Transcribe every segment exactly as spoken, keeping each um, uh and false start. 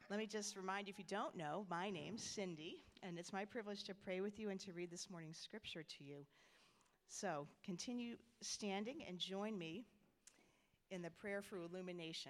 Let me just remind you, if you don't know, my name's Cindy, and it's my privilege to pray with you and to read this morning's scripture to you. So continue standing and join me in the prayer for illumination.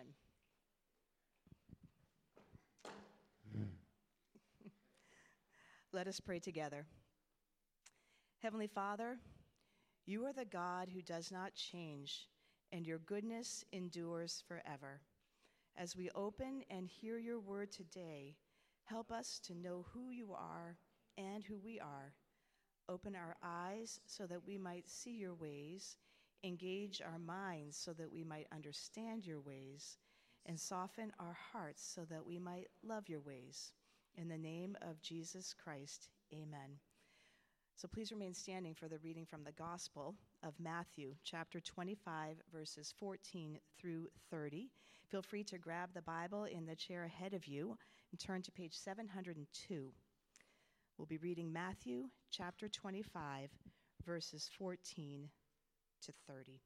Let us pray together. Heavenly Father, you are the God who does not change, and your goodness endures forever. As we open and hear your word today, help us to know who you are and who we are. Open our eyes so that we might see your ways, engage our minds so that we might understand your ways, and soften our hearts so that we might love your ways. In the name of Jesus Christ, amen. So please remain standing for the reading from the Gospel of Matthew, chapter twenty-five, verses fourteen through thirty. Feel free to grab the Bible in the chair ahead of you and turn to page seven hundred two. We'll be reading Matthew, chapter twenty-five, verses fourteen to thirty.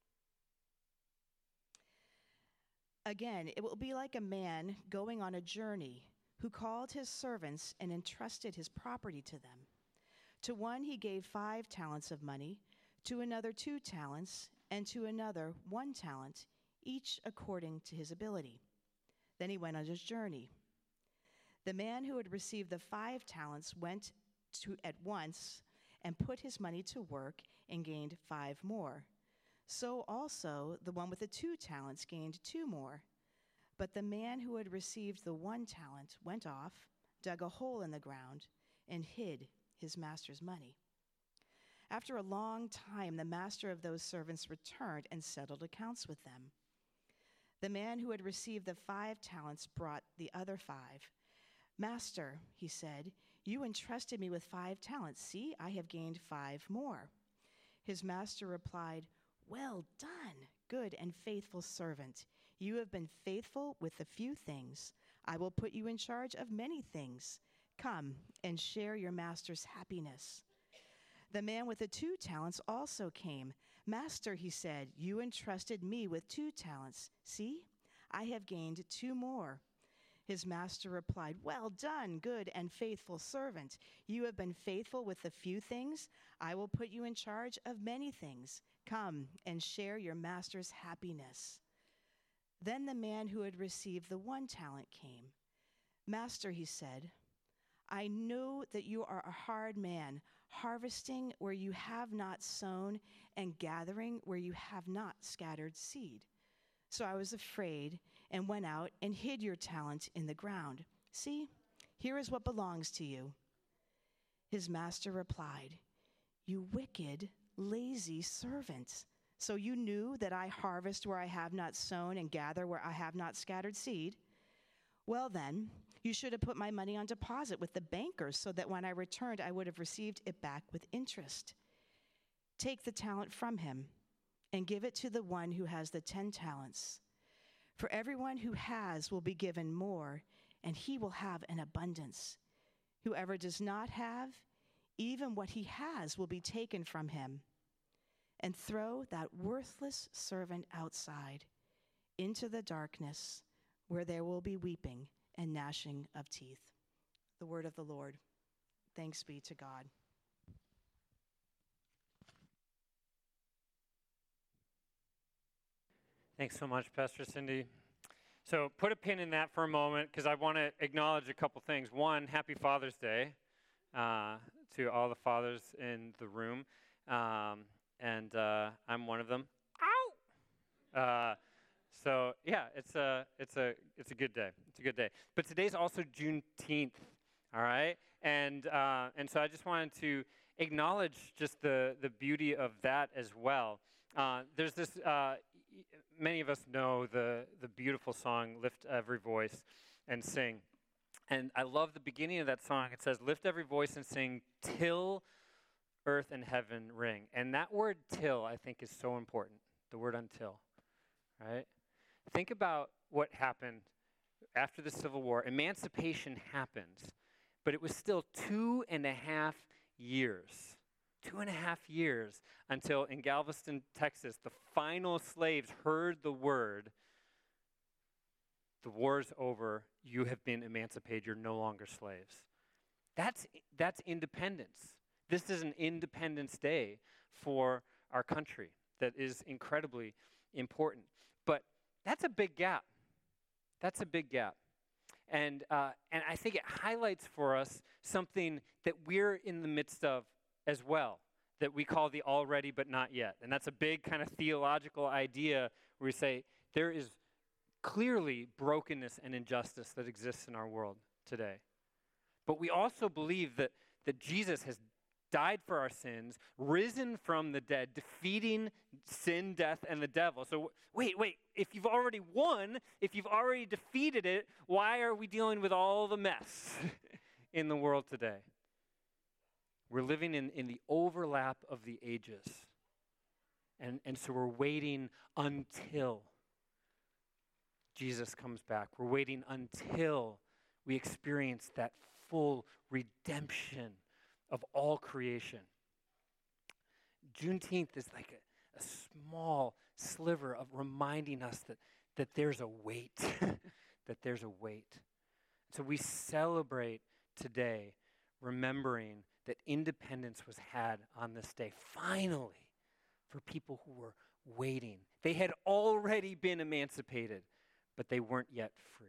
Again, it will be like a man going on a journey who called his servants and entrusted his property to them. To one he gave five talents of money, to another two talents, and to another one talent, each according to his ability. Then he went on his journey. The man who had received the five talents went to at once and put his money to work and gained five more. So also the one with the two talents gained two more. But the man who had received the one talent went off, dug a hole in the ground, and hid his master's money. After a long time, the master of those servants returned and settled accounts with them. The man who had received the five talents brought the other five. Master, he said, you entrusted me with five talents. See, I have gained five more. His master replied, well done, good and faithful servant. You have been faithful with a few things. I will put you in charge of many things. Come and share your master's happiness. The man with the two talents also came. Master, he said, you entrusted me with two talents. See, I have gained two more. His master replied, well done, good and faithful servant. You have been faithful with a few things. I will put you in charge of many things. Come and share your master's happiness. Then the man who had received the one talent came. Master, he said, I know that you are a hard man, harvesting where you have not sown and gathering where you have not scattered seed. So I was afraid and went out and hid your talent in the ground. See, here is what belongs to you. His master replied, you wicked, lazy servant. So you knew that I harvest where I have not sown and gather where I have not scattered seed? Well then, you should have put my money on deposit with the bankers so that when I returned, I would have received it back with interest. Take the talent from him and give it to the one who has the ten talents. For everyone who has will be given more, and he will have an abundance. Whoever does not have, even what he has will be taken from him. And throw that worthless servant outside into the darkness, where there will be weeping and gnashing of teeth. The word of the Lord. Thanks be to God. Thanks so much, Pastor Cindy. So put a pin in that for a moment, because I want to acknowledge a couple things. One, happy Father's Day uh, to all the fathers in the room. Um, and uh, I'm one of them. Ow! Uh, So yeah, it's a it's a it's a good day. It's a good day. But today's also Juneteenth, all right. And uh, and so I just wanted to acknowledge just the the beauty of that as well. Uh, there's this. Uh, many of us know the the beautiful song "Lift Every Voice and Sing," and I love the beginning of that song. It says, "Lift every voice and sing till earth and heaven ring." And that word "till" I think is so important. The word "until," right? Think about what happened after the Civil War. Emancipation happens, but it was still two and a half years, two and a half years until in Galveston, Texas, the final slaves heard the word, the war's over, you have been emancipated. You're no longer slaves. That's, that's independence. This is an Independence Day for our country that is incredibly important. But that's a big gap. That's a big gap. And, uh, and I think it highlights for us something that we're in the midst of as well, that we call the already but not yet. And that's a big kind of theological idea where we say there is clearly brokenness and injustice that exists in our world today. But we also believe that, that Jesus has died for our sins, risen from the dead, defeating sin, death, and the devil. So wait, wait, if you've already won, if you've already defeated it, why are we dealing with all the mess in the world today? We're living in, in the overlap of the ages. And, and so we're waiting until Jesus comes back. We're waiting until we experience that full redemption of all creation. Juneteenth is like a, a small sliver of reminding us that, that there's a wait, that there's a wait. So we celebrate today remembering that independence was had on this day, finally, for people who were waiting. They had already been emancipated, but they weren't yet free.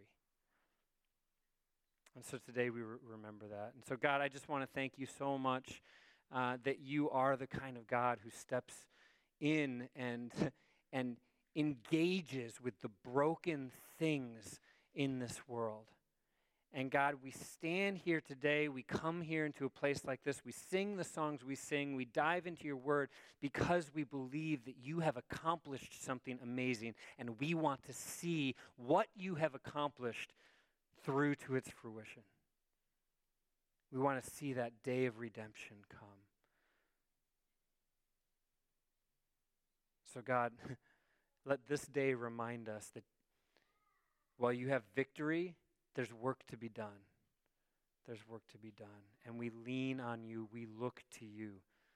And so today we re- remember that. And so, God, I just want to thank you so much uh, that you are the kind of God who steps in and, and engages with the broken things in this world. And God, we stand here today, we come here into a place like this, we sing the songs we sing, we dive into your word because we believe that you have accomplished something amazing, and we want to see what you have accomplished through to its fruition. We want to see that day of redemption come. So God, let this day remind us that while you have victory, there's work to be done. There's work to be done. And we lean on you. We look to you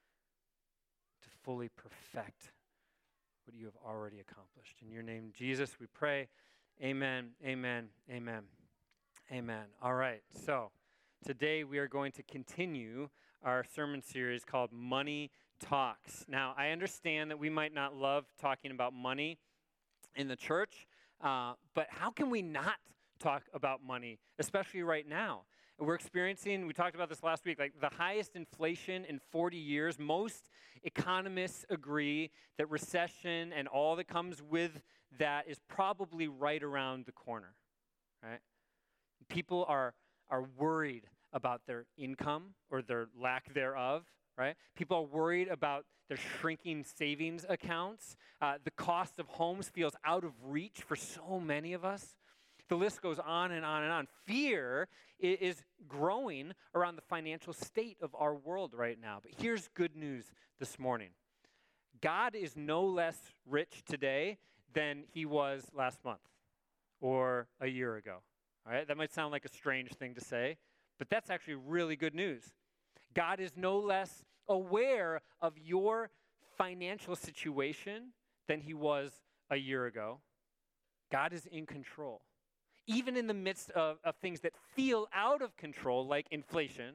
to fully perfect what you have already accomplished. In your name, Jesus, we pray. Amen, amen, amen, amen. All right, so today we are going to continue our sermon series called Money Talks. Now, I understand that we might not love talking about money in the church, uh, but how can we not talk about money, especially right now? We're experiencing, we talked about this last week, like the highest inflation in forty years. Most economists agree that recession and all that comes with that is probably right around the corner, right? People are, are worried about their income or their lack thereof, right? People are worried about their shrinking savings accounts. Uh, the cost of homes feels out of reach for so many of us. The list goes on and on and on. Fear is growing around the financial state of our world right now. But here's good news this morning. God is no less rich today than he was last month or a year ago. All right? That might sound like a strange thing to say, but that's actually really good news. God is no less aware of your financial situation than he was a year ago. God is in control. Even in the midst of, of things that feel out of control, like inflation,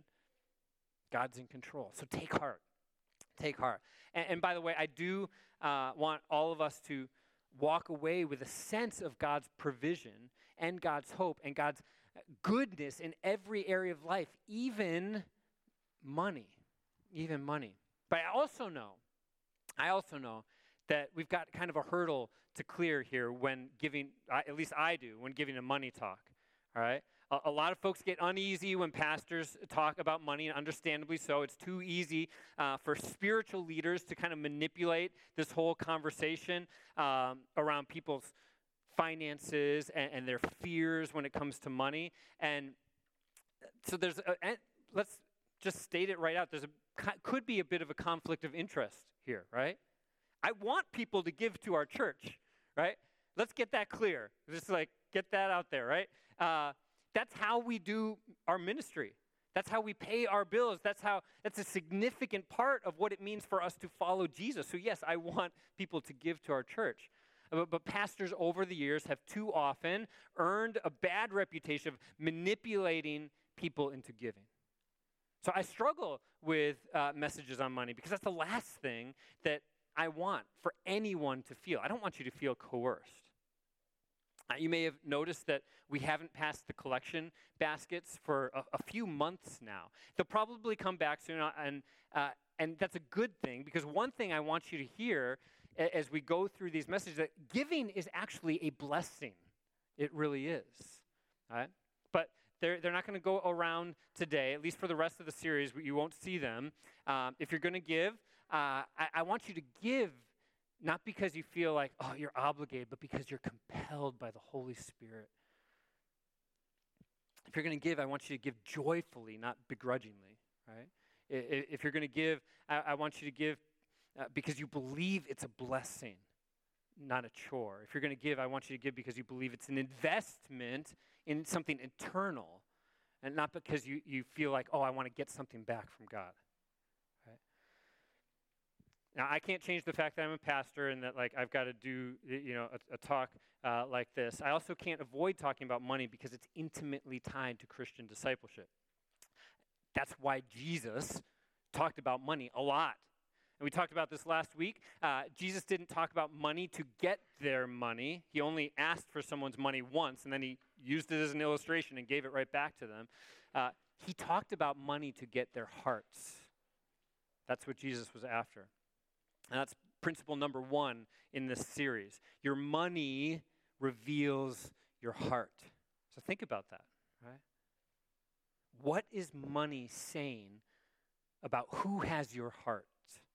God's in control. So take heart. Take heart. And, and by the way, I do uh, want all of us to walk away with a sense of God's provision and God's hope and God's goodness in every area of life, even money. Even money. But I also know, I also know that we've got kind of a hurdle to clear here when giving, uh, at least I do, when giving a money talk, all right? A, a lot of folks get uneasy when pastors talk about money, and understandably so. It's too easy uh, for spiritual leaders to kind of manipulate this whole conversation um, around people's finances and, and their fears when it comes to money. And so there's, a, and let's just state it right out, there's a, could be a bit of a conflict of interest here, right? I want people to give to our church, right? Let's get that clear. Just like get that out there, right? Uh, that's how we do our ministry. That's how we pay our bills. That's how. That's a significant part of what it means for us to follow Jesus. So yes, I want people to give to our church. But, but pastors over the years have too often earned a bad reputation of manipulating people into giving. So I struggle with uh, messages on money because that's the last thing that I want for anyone to feel. I don't want you to feel coerced. Uh, you may have noticed that we haven't passed the collection baskets for a, a few months now. They'll probably come back soon, uh, and uh, and that's a good thing, because one thing I want you to hear a, as we go through these messages, that giving is actually a blessing. It really is. All right? But they're, they're not going to go around today, at least for the rest of the series. You won't see them. Um, if you're going to give, uh, I, I want you to give not because you feel like, oh, you're obligated, but because you're compelled by the Holy Spirit. If you're going to give, I want you to give joyfully, not begrudgingly, right? If you're going to give, I, I want you to give uh, because you believe it's a blessing, not a chore. If you're going to give, I want you to give because you believe it's an investment in something eternal, and not because you, you feel like, oh, I want to get something back from God. Now, I can't change the fact that I'm a pastor and that, like, I've got to do, you know, a, a talk uh, like this. I also can't avoid talking about money because it's intimately tied to Christian discipleship. That's why Jesus talked about money a lot. And we talked about this last week. Uh, Jesus didn't talk about money to get their money. He only asked for someone's money once, and then he used it as an illustration and gave it right back to them. Uh, he talked about money to get their hearts. That's what Jesus was after. And that's principle number one in this series. Your money reveals your heart. So think about that, right? What is money saying about who has your heart?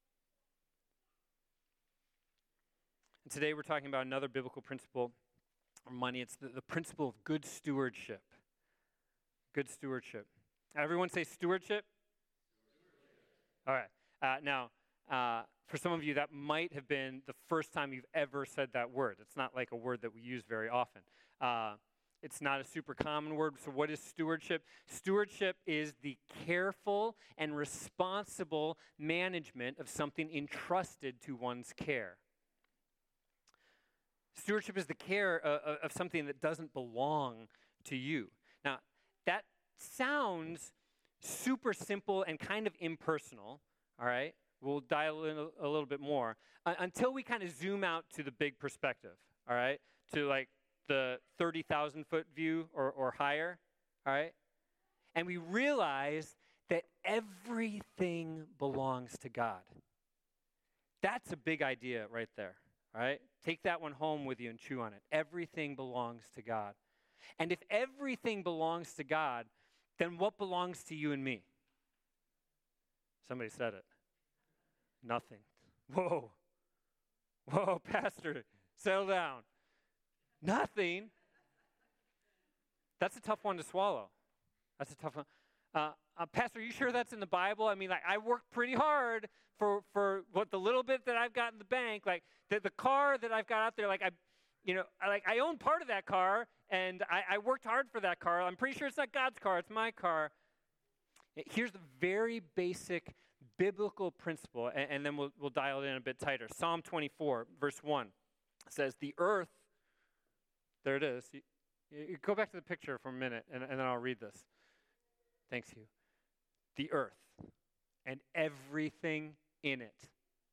And today we're talking about another biblical principle of money. It's the, the principle of good stewardship. Good stewardship. Everyone say stewardship? Stewardship. All right. Uh, now, Uh, for some of you, that might have been the first time you've ever said that word. It's not like a word that we use very often. Uh, it's not a super common word. So what is stewardship? Stewardship is the careful and responsible management of something entrusted to one's care. Stewardship is the care uh, of something that doesn't belong to you. Now, that sounds super simple and kind of impersonal, all right? We'll dial in a, a little bit more uh, until we kind of zoom out to the big perspective, all right? To like the thirty thousand foot view or, or higher, all right? And we realize that everything belongs to God. That's a big idea right there, all right? Take that one home with you and chew on it. Everything belongs to God. And if everything belongs to God, then what belongs to you and me? Somebody said it. Nothing. Whoa. Whoa, Pastor, settle down. Nothing. That's a tough one to swallow. That's a tough one. Uh, uh, Pastor, are you sure that's in the Bible? I mean, like, I worked pretty hard for, for what the little bit that I've got in the bank. Like, the, the car that I've got out there, like, I, you know, I, like, I own part of that car, and I, I worked hard for that car. I'm pretty sure it's not God's car. It's my car. Here's the very basic biblical principle, and, and then we'll, we'll dial it in a bit tighter. Psalm twenty-four, verse one says, the earth, there it is. You, you go back to the picture for a minute, and, and then I'll read this. Thanks, Hugh. The earth and everything in it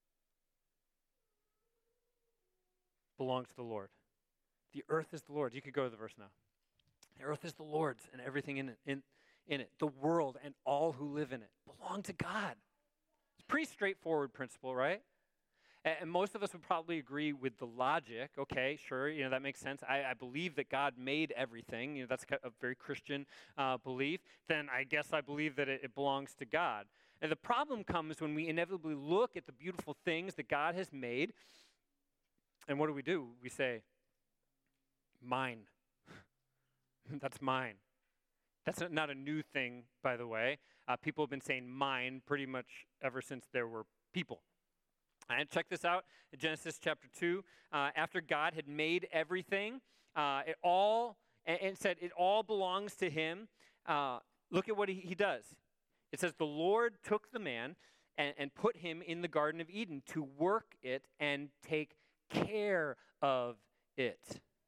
belongs to the Lord. The earth is the Lord's. You could go to the verse now. The earth is the Lord's and everything in it. In, in it. The world and all who live in it belong to God. It's a pretty straightforward principle, right? And, and most of us would probably agree with the logic. Okay, sure, you know, that makes sense. I, I believe that God made everything. You know, that's a very Christian uh, belief. Then I guess I believe that it, it belongs to God. And the problem comes when we inevitably look at the beautiful things that God has made, and what do we do? We say, mine. That's mine. That's not a new thing, by the way. Uh, people have been saying mine pretty much ever since there were people. And check this out, in Genesis chapter two. Uh, after God had made everything, uh, it all, and, and said it all belongs to him, uh, look at what he, he does. It says, the Lord took the man and, and put him in the Garden of Eden to work it and take care of it.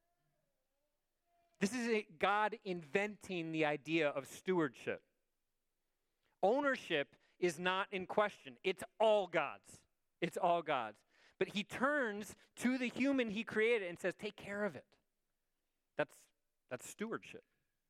This is a God inventing the idea of stewardship. Ownership is not in question. It's all God's. It's all God's. But he turns to the human he created and says, take care of it. That's, that's stewardship.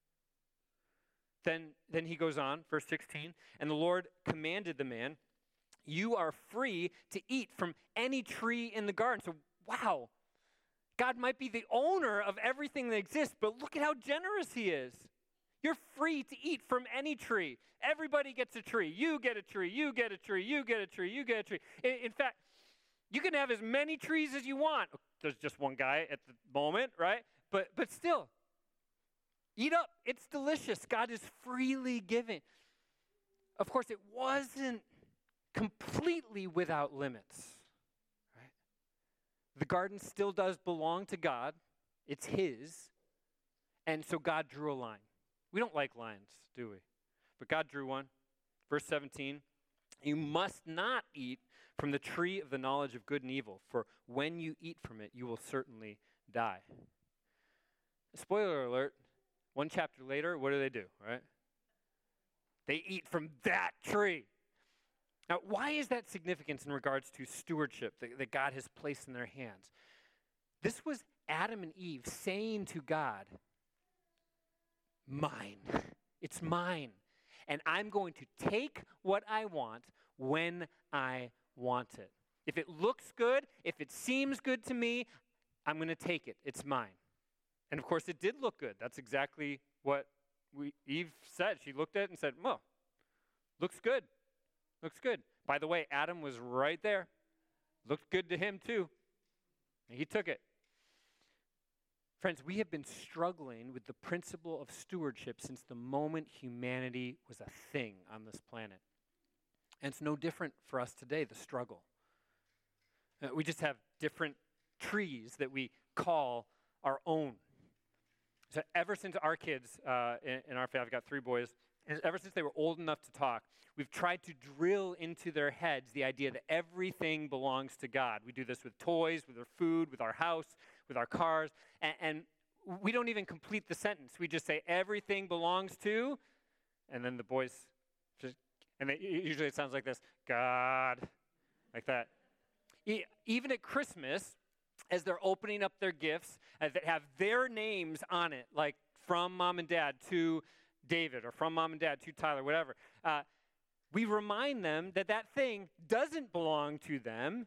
Then, then he goes on, verse sixteen, and the Lord commanded the man, you are free to eat from any tree in the garden. So, wow, God might be the owner of everything that exists, but look at how generous he is. You're free to eat from any tree. Everybody gets a tree. You get a tree. You get a tree. You get a tree. You get a tree. In, in fact, you can have as many trees as you want. There's just one guy at the moment, right? But but still, eat up. It's delicious. God is freely giving. Of course, it wasn't completely without limits. Right? The garden still does belong to God. It's his. And so God drew a line. We don't like lines, do we? But God drew one. Verse seventeen, you must not eat from the tree of the knowledge of good and evil, for when you eat from it, you will certainly die. Spoiler alert, one chapter later, what do they do, right? They eat from that tree. Now, why is that significant in regards to stewardship that, that God has placed in their hands? This was Adam and Eve saying to God, mine. It's mine. And I'm going to take what I want when I want it. If it looks good, if it seems good to me, I'm going to take it. It's mine. And of course, it did look good. That's exactly what we, Eve said. She looked at it and said, well, looks good. Looks good. By the way, Adam was right there. Looked good to him too. And he took it. Friends, we have been struggling with the principle of stewardship since the moment humanity was a thing on this planet. And it's no different for us today, the struggle. Uh, we just have different trees that we call our own. So ever since our kids, uh, in, in our family, I've got three boys, and ever since they were old enough to talk, we've tried to drill into their heads the idea that everything belongs to God. We do this with toys, with our food, with our house, with our cars, and, and we don't even complete the sentence. We just say, everything belongs to, and then the boys just, and they, usually it sounds like this, God, like that. E- even at Christmas, as they're opening up their gifts uh, that have their names on it, like from mom and dad to David, or from mom and dad to Tyler, whatever, uh, we remind them that that thing doesn't belong to them,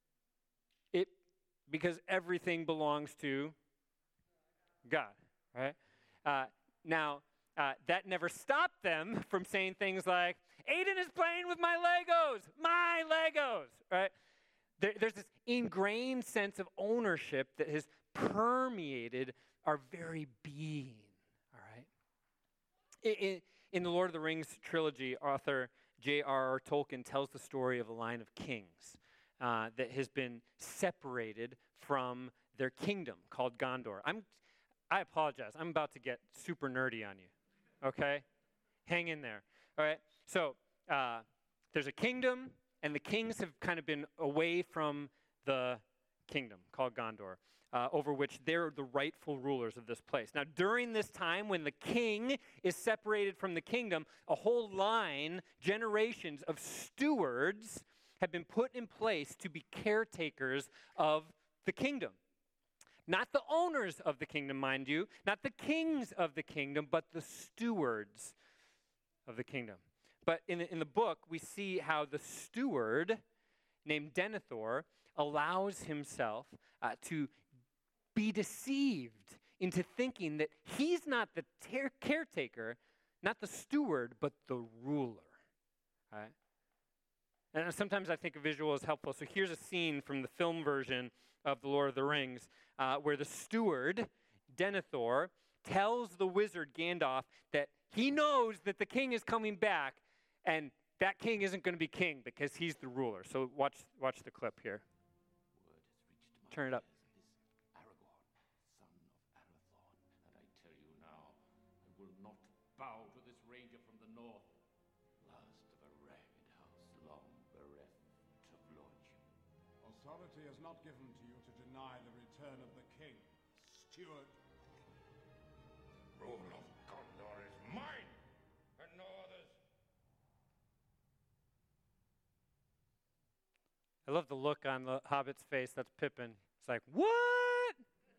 it because everything belongs to God, right? Uh, now, uh, that never stopped them from saying things like, Aiden is playing with my Legos, my Legos, right? There, there's this ingrained sense of ownership that has permeated our very being, all right? In, in the Lord of the Rings trilogy, author J R R Tolkien tells the story of a line of kings uh, that has been separated from their kingdom called Gondor. I'm, I apologize. I'm about to get super nerdy on you, okay? Hang in there, all right? So uh, there's a kingdom, and the kings have kind of been away from the kingdom called Gondor, uh, over which they're the rightful rulers of this place. Now, during this time when the king is separated from the kingdom, a whole line, generations of stewards have been put in place to be caretakers of the kingdom. Not the owners of the kingdom, mind you, not the kings of the kingdom, but the stewards of the kingdom. But in the, in the book, we see how the steward named Denethor allows himself uh, to be deceived into thinking that he's not the ter- caretaker, not the steward, but the ruler. Right? And sometimes I think a visual is helpful. So here's a scene from the film version of The Lord of the Rings uh, where the steward, Denethor, tells the wizard Gandalf that he knows that the king is coming back, and that king isn't going to be king because he's the ruler. So watch watch the clip here. Turn it up. Aragorn, son of Arathorn, and I tell you now, I will not bow to this ranger from the north, last of a ragged house long bereft of lordship. authority is not given to you to deny the return of the king. Steward. Rule of Gondor is mine, and no others. I love the look on the Hobbit's face. That's Pippin. It's like, what?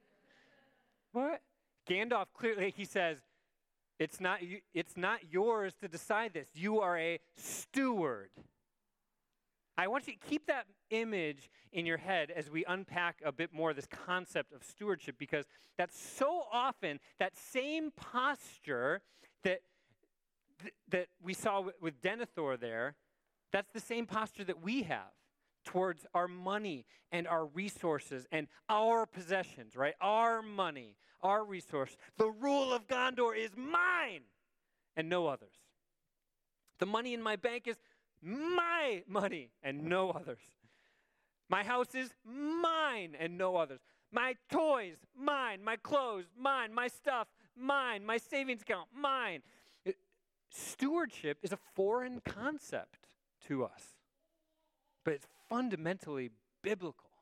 What? Gandalf clearly, he says, it's not, you, it's not yours to decide this. You are a steward. I want you to keep that image in your head as we unpack a bit more this concept of stewardship, because that's so often that same posture that, th- that we saw w- with Denethor there, that's the same posture that we have towards our money and our resources and our possessions, right? Our money, our resource. The rule of Gondor is mine and no others. The money in my bank is my money and no others. My house is mine and no others. My toys, mine. My clothes, mine. My stuff, mine. My savings account, mine. It, stewardship is a foreign concept to us, but it's fundamentally biblical.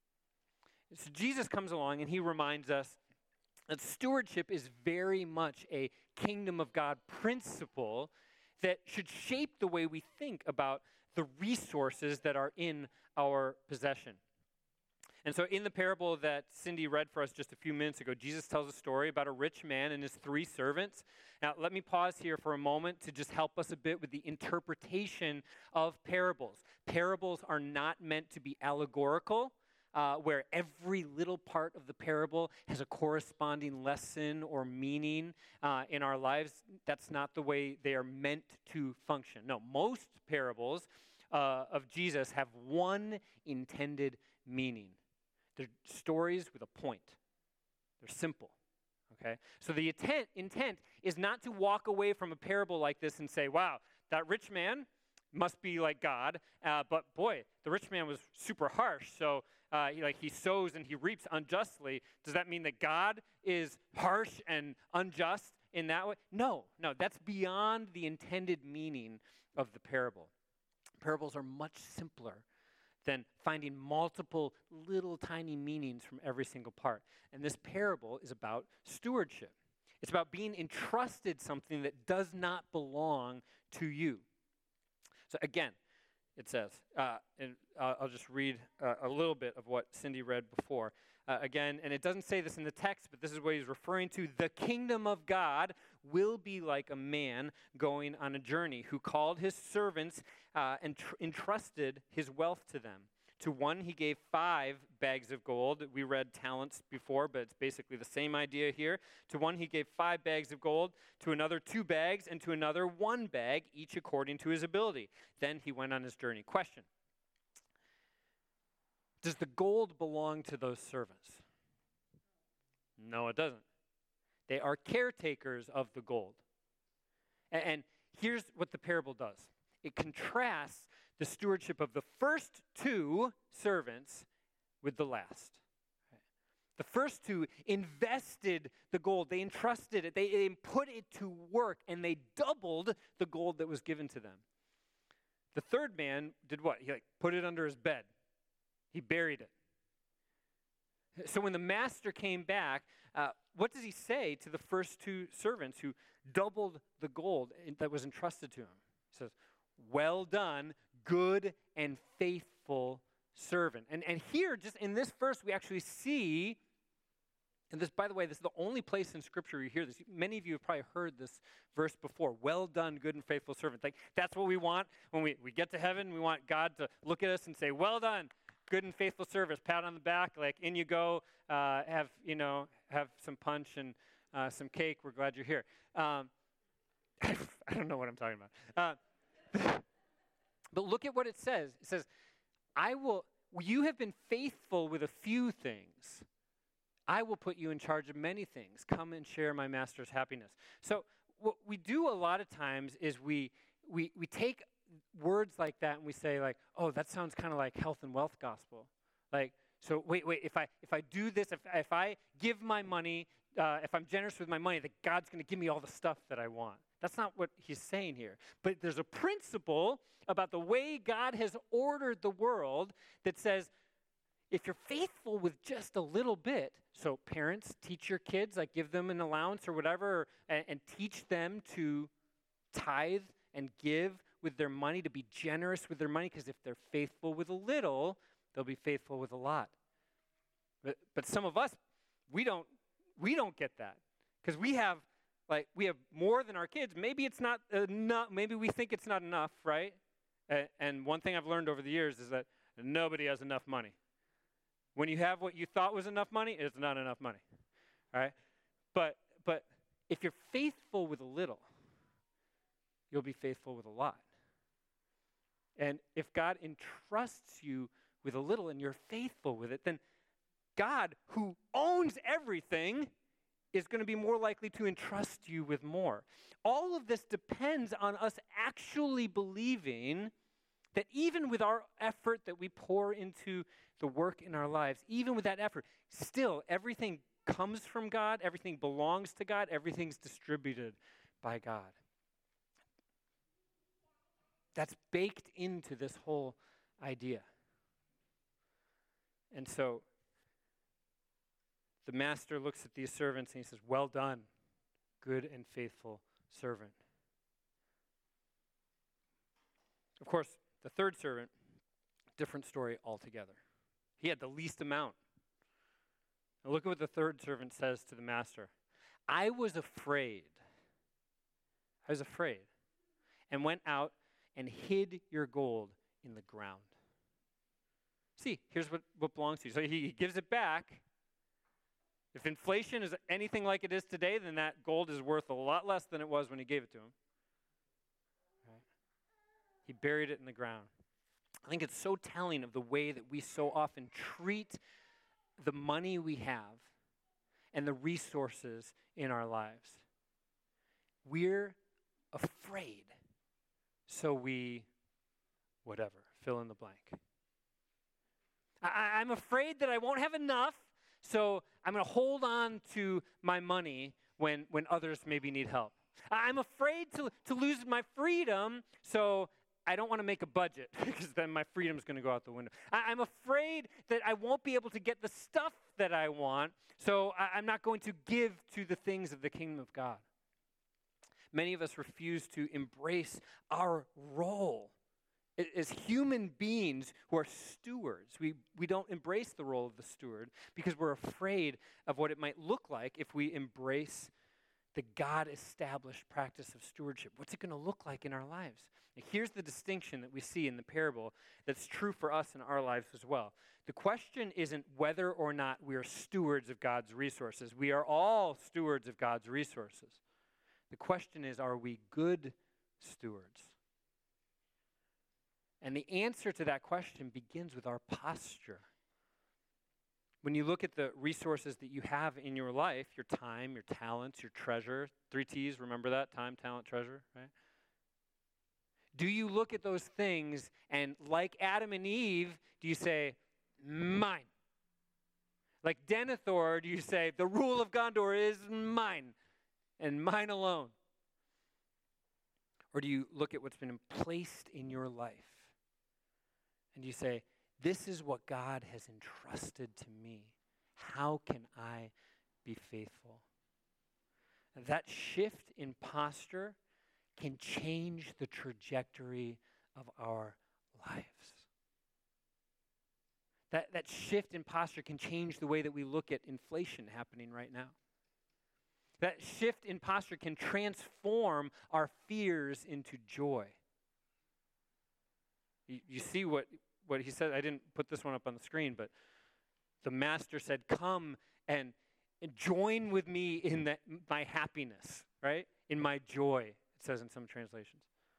So Jesus comes along and he reminds us that stewardship is very much a kingdom of God principle that should shape the way we think about the resources that are in our possession. And so in the parable that Cindy read for us just a few minutes ago, Jesus tells a story about a rich man and his three servants. Now, let me pause here for a moment to just help us a bit with the interpretation of parables. Parables are not meant to be allegorical, uh, where every little part of the parable has a corresponding lesson or meaning uh, in our lives. That's not the way they are meant to function. No, most parables uh, of Jesus have one intended meaning. They're stories with a point. They're simple, okay? So the intent, intent is not to walk away from a parable like this and say, wow, that rich man must be like God, uh, but boy, the rich man was super harsh, so uh, he, like he sows and he reaps unjustly. Does that mean that God is harsh and unjust in that way? No, no, that's beyond the intended meaning of the parable. Parables are much simpler than finding multiple little tiny meanings from every single part. And this parable is about stewardship. It's about being entrusted something that does not belong to you. So again, it says, uh, and uh, I'll just read uh, a little bit of what Cindy read before. Uh, again, and it doesn't say this in the text, but this is what he's referring to. The kingdom of God will be like a man going on a journey who called his servants uh, and tr- entrusted his wealth to them. To one, he gave five bags of gold. We read talents before, but it's basically the same idea here. To one, he gave five bags of gold. To another, two bags. And to another, one bag, each according to his ability. Then he went on his journey. Question. Does the gold belong to those servants? No, it doesn't. They are caretakers of the gold. And, and here's what the parable does. It contrasts the stewardship of the first two servants with the last. The first two invested the gold. They entrusted it. They, they put it to work, and they doubled the gold that was given to them. The third man did what? He like put it under his bed. He buried it. So when the master came back, uh, what does he say to the first two servants who doubled the gold that was entrusted to him? He says, well done, good and faithful servant. And, and here, just in this verse, we actually see, and this, by the way, this is the only place in Scripture you hear this. Many of you have probably heard this verse before. Well done, good and faithful servant. Like, that's what we want. When we, we get to heaven, we want God to look at us and say, well done, good and faithful servant. Pat on the back, like, in you go. Uh, have, you know, have some punch and uh, some cake. We're glad you're here. Um, I don't know what I'm talking about. Uh, But look at what it says. It says, I will, you have been faithful with a few things. I will put you in charge of many things. Come and share my master's happiness. So what we do a lot of times is we we we take words like that and we say like, oh, that sounds kind of like health and wealth gospel. Like, so wait, wait, if I if I do this, if if I give my money, uh, if I'm generous with my money, that God's going to give me all the stuff that I want. That's not what he's saying here. But there's a principle about the way God has ordered the world that says, if you're faithful with just a little bit, so parents, teach your kids, like give them an allowance or whatever, and, and teach them to tithe and give with their money, to be generous with their money, because if they're faithful with a little, they'll be faithful with a lot. But, but some of us, we don't, we don't get that, because we have, like, we have more than our kids. Maybe it's not enough. Maybe we think it's not enough, right? And, and one thing I've learned over the years is that nobody has enough money. When you have what you thought was enough money, it's not enough money, all right? But but if you're faithful with a little, you'll be faithful with a lot. And if God entrusts you with a little and you're faithful with it, then God, who owns everything, is going to be more likely to entrust you with more. All of this depends on us actually believing that even with our effort that we pour into the work in our lives, even with that effort, still everything comes from God, everything belongs to God, everything's distributed by God. That's baked into this whole idea. And so the master looks at these servants and he says, "Well done, good and faithful servant." Of course, the third servant, different story altogether. He had the least amount. Now look at what the third servant says to the master. "I was afraid. I was afraid and went out and hid your gold in the ground." See, here's what, what belongs to you. So he, he gives it back. If inflation is anything like it is today, then that gold is worth a lot less than it was when he gave it to him. Right? He buried it in the ground. I think it's so telling of the way that we so often treat the money we have and the resources in our lives. We're afraid, so we, whatever, fill in the blank. I, I'm afraid that I won't have enough, so I'm going to hold on to my money when, when others maybe need help. I'm afraid to, to lose my freedom, so I don't want to make a budget because then my freedom's going to go out the window. I, I'm afraid that I won't be able to get the stuff that I want, so I, I'm not going to give to the things of the kingdom of God. Many of us refuse to embrace our role as human beings who are stewards. We, we don't embrace the role of the steward because we're afraid of what it might look like if we embrace the God-established practice of stewardship. What's it going to look like in our lives? Now, here's the distinction that we see in the parable that's true for us in our lives as well. The question isn't whether or not we are stewards of God's resources. We are all stewards of God's resources. The question is, are we good stewards? And the answer to that question begins with our posture. When you look at the resources that you have in your life, your time, your talents, your treasure, three T's, remember that? Time, talent, treasure, right? Do you look at those things and like Adam and Eve, do you say, mine? Like Denethor, do you say, the rule of Gondor is mine and mine alone? Or do you look at what's been placed in your life and you say, this is what God has entrusted to me. How can I be faithful? That shift in posture can change the trajectory of our lives. That, that shift in posture can change the way that we look at inflation happening right now. That shift in posture can transform our fears into joy. You, you see what, what he said. I didn't put this one up on the screen, but the master said, come and, and join with me in the, my happiness, right? In my joy, it says in some translations.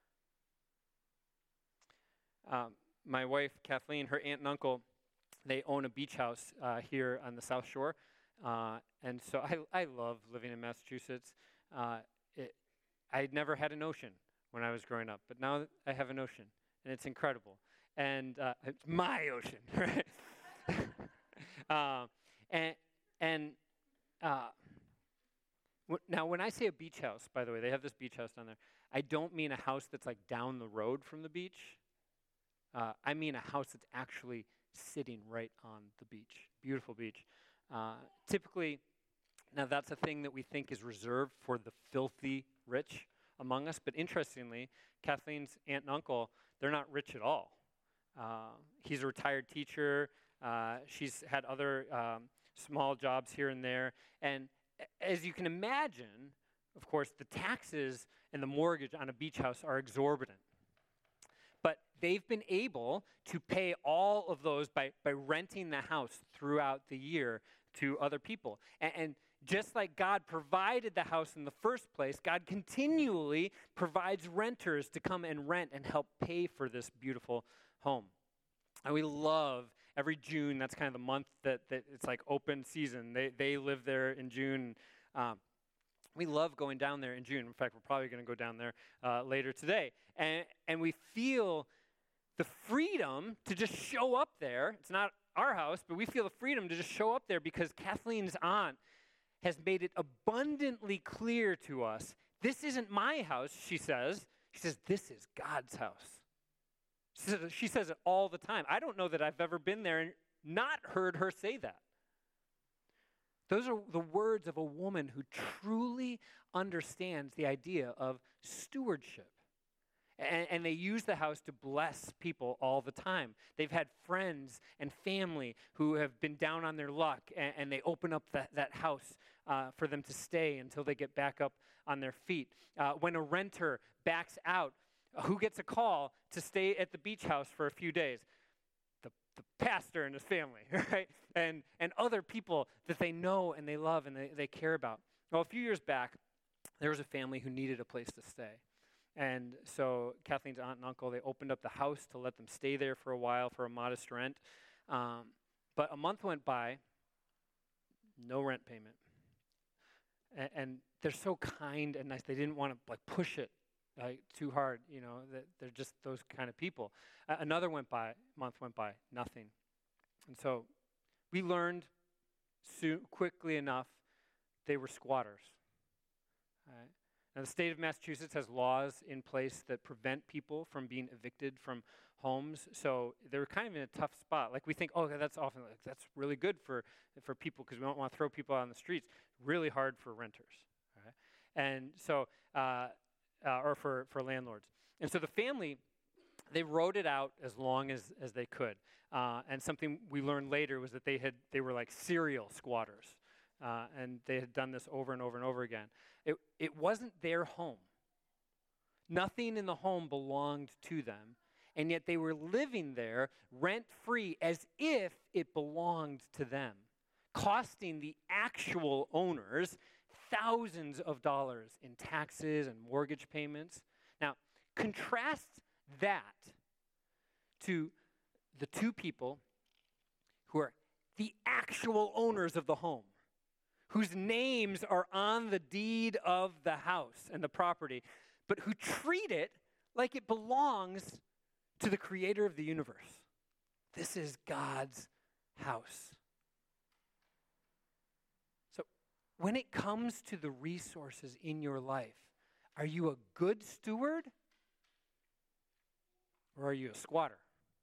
Um, my wife, Kathleen, her aunt and uncle, they own a beach house uh, here on the South Shore. Uh, and so I, I love living in Massachusetts. Uh, it, I never had an ocean when I was growing up, but now I have an ocean, and it's incredible. And uh, it's my ocean, right? uh, and and uh, w- now when I say a beach house, by the way, they have this beach house down there. I don't mean a house that's like down the road from the beach. Uh, I mean a house that's actually sitting right on the beach. Beautiful beach. Uh, typically, now that's a thing that we think is reserved for the filthy rich among us, but interestingly, Kathleen's aunt and uncle, they're not rich at all. Uh, he's a retired teacher. Uh, she's had other um, small jobs here and there. And a- as you can imagine, of course, the taxes and the mortgage on a beach house are exorbitant. But they've been able to pay all of those by, by renting the house throughout the year to other people. And, and just like God provided the house in the first place, God continually provides renters to come and rent and help pay for this beautiful home. And we love every June, that's kind of the month that, that it's like open season. They, they live there in June. Um, we love going down there in June. In fact, we're probably going to go down there uh, later today. And, and we feel the freedom to just show up there. It's not our house, but we feel the freedom to just show up there because Kathleen's aunt has made it abundantly clear to us, this isn't my house, she says. She says, this is God's house. She says, she says it all the time. I don't know that I've ever been there and not heard her say that. Those are the words of a woman who truly understands the idea of stewardship. And, and they use the house to bless people all the time. They've had friends and family who have been down on their luck, and, and they open up that, that house uh, for them to stay until they get back up on their feet. Uh, when a renter backs out, who gets a call to stay at the beach house for a few days? The, the pastor and his family, right? And, and other people that they know and they love and they, they care about. Well, a few years back, there was a family who needed a place to stay. And so Kathleen's aunt and uncle, they opened up the house to let them stay there for a while for a modest rent. Um, but a month went by, no rent payment. And, and they're so kind and nice. They didn't want to like push it like too hard, you know. That they're just those kind of people. Uh, another went by, month went by, nothing. And so we learned soon, quickly enough they were squatters. Right? Now, the state of Massachusetts has laws in place that prevent people from being evicted from homes, so they were kind of in a tough spot. Like we think, oh, that's often like, that's really good for for people because we don't want to throw people out on the streets. Really hard for renters, right? And so, uh, uh, or for for landlords. And so the family, they wrote it out as long as as they could. Uh, and something we learned later was that they had they were like serial squatters. Uh, and they had done this over and over and over again. It, it wasn't their home. Nothing in the home belonged to them, and yet they were living there rent-free as if it belonged to them, costing the actual owners thousands of dollars in taxes and mortgage payments. Now, contrast that to the two people who are the actual owners of the home, whose names are on the deed of the house and the property, but who treat it like it belongs to the creator of the universe. This is God's house. So when it comes to the resources in your life, are you a good steward or are you a squatter?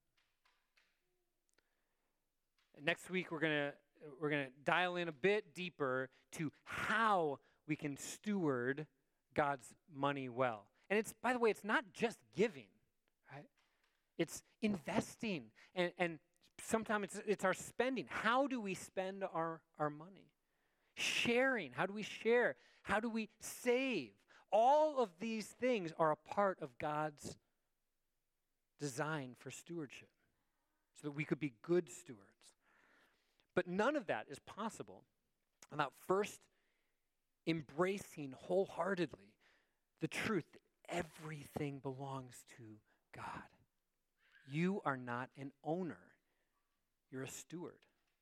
Next week we're going to We're going to dial in a bit deeper to how we can steward God's money well. And it's, by the way, it's not just giving, right? It's investing. And, and sometimes it's, it's our spending. How do we spend our, our money? Sharing. How do we share? How do we save? All of these things are a part of God's design for stewardship so that we could be good stewards. But none of that is possible without first embracing wholeheartedly the truth that everything belongs to God. You are not an owner. You're a steward.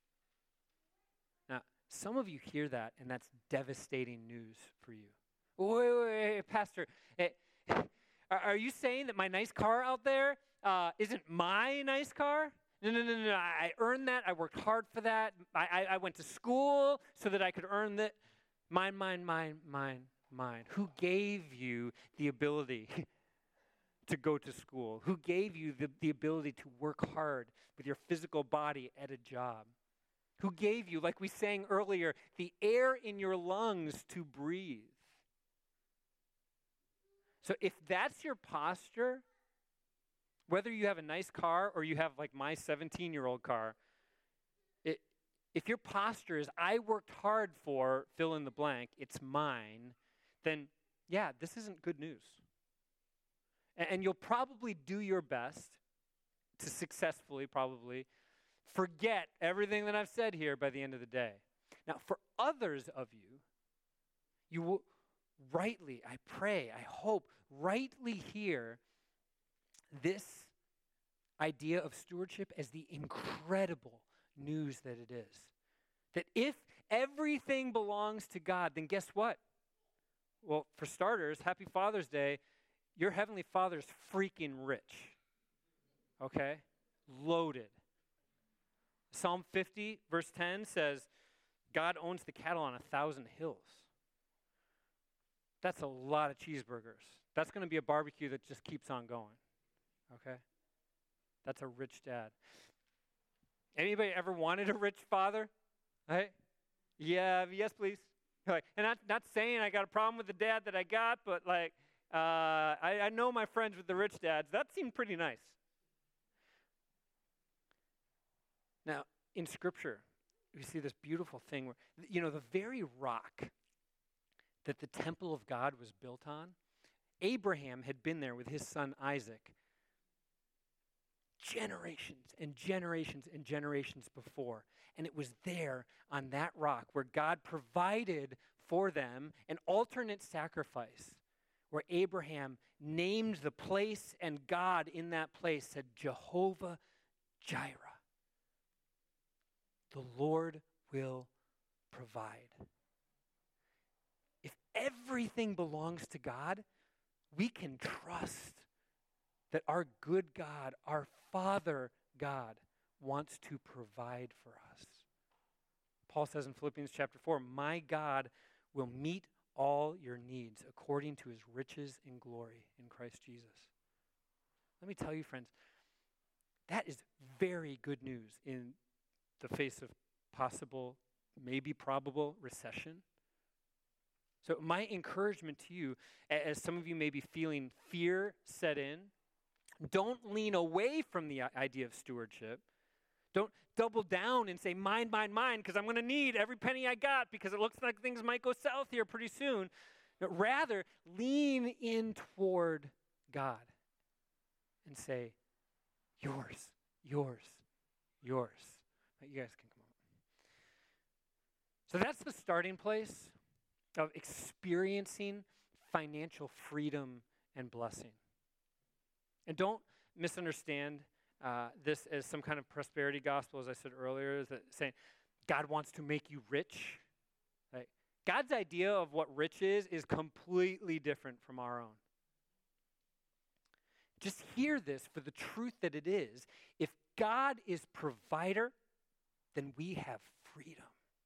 Now, some of you hear that, and that's devastating news for you. Wait, wait, wait, Pastor, eh, are, are you saying that my nice car out there uh, isn't my nice car? No, no, no, no, no. I earned that. I worked hard for that. I, I, I went to school so that I could earn that. Mine, mine, mine, mine, mine. Who gave you the ability to go to school? Who gave you the, the ability to work hard with your physical body at a job? Who gave you, like we sang earlier, the air in your lungs to breathe? So if that's your posture, whether you have a nice car or you have like my seventeen-year-old car, it, if your posture is, I worked hard for fill in the blank, it's mine, then yeah, this isn't good news. And, and you'll probably do your best to successfully, probably, forget everything that I've said here by the end of the day. Now, for others of you, you will rightly, I pray, I hope, rightly hear this idea of stewardship as the incredible news that it is. That if everything belongs to God, then guess what? Well, for starters, happy Father's Day. Your Heavenly Father's freaking rich. Okay? Loaded. Psalm fifty, verse ten says, God owns the cattle on a thousand hills. That's a lot of cheeseburgers. That's going to be a barbecue that just keeps on going. Okay? That's a rich dad. Anybody ever wanted a rich father? Right? Yeah, yes, please. Like, and not, not saying I got a problem with the dad that I got, but like, uh, I, I know my friends with the rich dads. That seemed pretty nice. Now, in Scripture, we see this beautiful thing where, you know, the very rock that the temple of God was built on, Abraham had been there with his son Isaac generations and generations and generations before. And it was there on that rock where God provided for them an alternate sacrifice, where Abraham named the place, and God in that place said, Jehovah Jireh. The Lord will provide. If everything belongs to God, we can trust that our good God, our Father God, wants to provide for us. Paul says in Philippians chapter four, my God will meet all your needs according to his riches in glory in Christ Jesus. Let me tell you, friends, that is very good news in the face of possible, maybe probable recession. So my encouragement to you, as some of you may be feeling fear set in, don't lean away from the idea of stewardship. Don't double down and say, mine, mine, mine, because I'm going to need every penny I got because it looks like things might go south here pretty soon. But rather, lean in toward God and say, yours, yours, yours. You guys can come on. So that's the starting place of experiencing financial freedom and blessing. And don't misunderstand uh, this as some kind of prosperity gospel, as I said earlier, is that saying God wants to make you rich. Like, God's idea of what rich is is completely different from our own. Just hear this for the truth that it is. If God is provider, then we have freedom.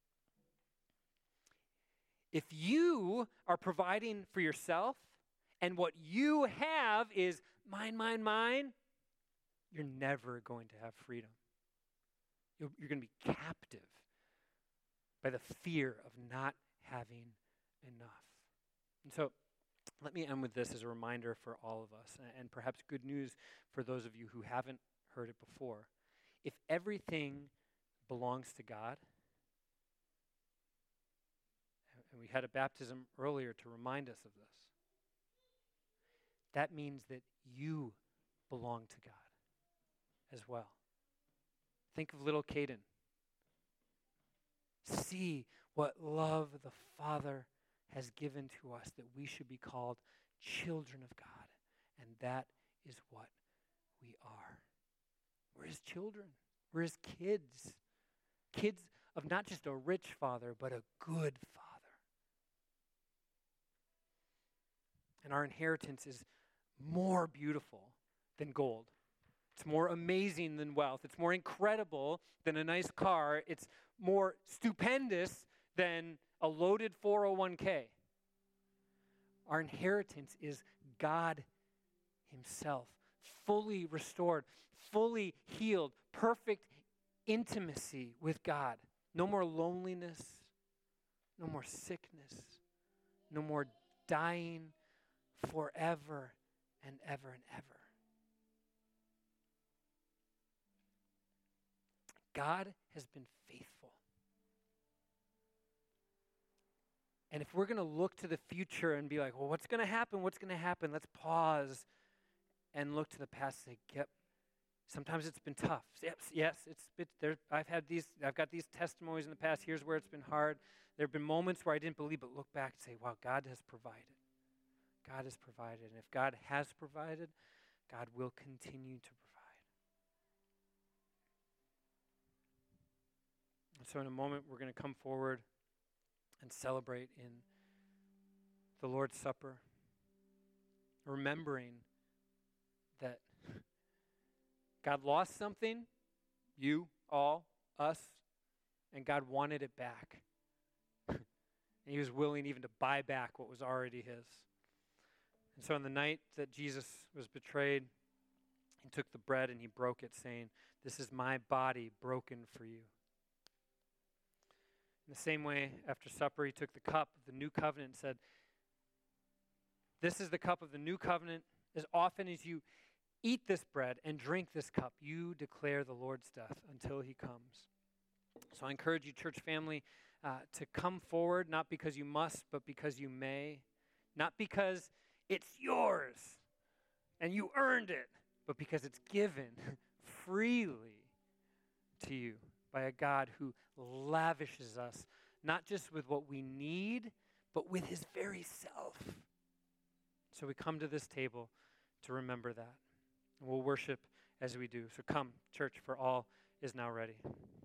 If you are providing for yourself and what you have is mine, mine, mine, you're never going to have freedom. You're, you're going to be captive by the fear of not having enough. And so let me end with this as a reminder for all of us, and, and perhaps good news for those of you who haven't heard it before. If everything belongs to God, and we had a baptism earlier to remind us of this, that means that you belong to God as well. Think of little Caden. See what love the Father has given to us, that we should be called children of God. And that is what we are. We're his children. We're his kids. Kids of not just a rich father, but a good father. And our inheritance is more beautiful than gold. It's more amazing than wealth. It's more incredible than a nice car. It's more stupendous than a loaded four oh one k. Our inheritance is God himself, fully restored, fully healed, perfect intimacy with God. No more loneliness, no more sickness, no more dying forever and ever and ever. God has been faithful. And if we're going to look to the future and be like, well, what's going to happen? What's going to happen? Let's pause and look to the past and say, yep, sometimes it's been tough. Yes, yes, it's been, there. I've had these, I've got these testimonies in the past. Here's where it's been hard. There have been moments where I didn't believe, but look back and say, wow, God has provided. God has provided. And if God has provided, God will continue to provide. And so in a moment, we're going to come forward and celebrate in the Lord's Supper, remembering that God lost something, you, all, us, and God wanted it back. And he was willing even to buy back what was already his. And so on the night that Jesus was betrayed, he took the bread and he broke it, saying, "This is my body broken for you." In the same way, after supper, he took the cup of the new covenant and said, "This is the cup of the new covenant. As often as you eat this bread and drink this cup, you declare the Lord's death until he comes." So I encourage you, church family, uh, to come forward, not because you must, but because you may. Not because it's yours and you earned it, but because it's given freely to you by a God who lavishes us, not just with what we need, but with his very self. So we come to this table to remember that. And we'll worship as we do. So come, church, for all is now ready.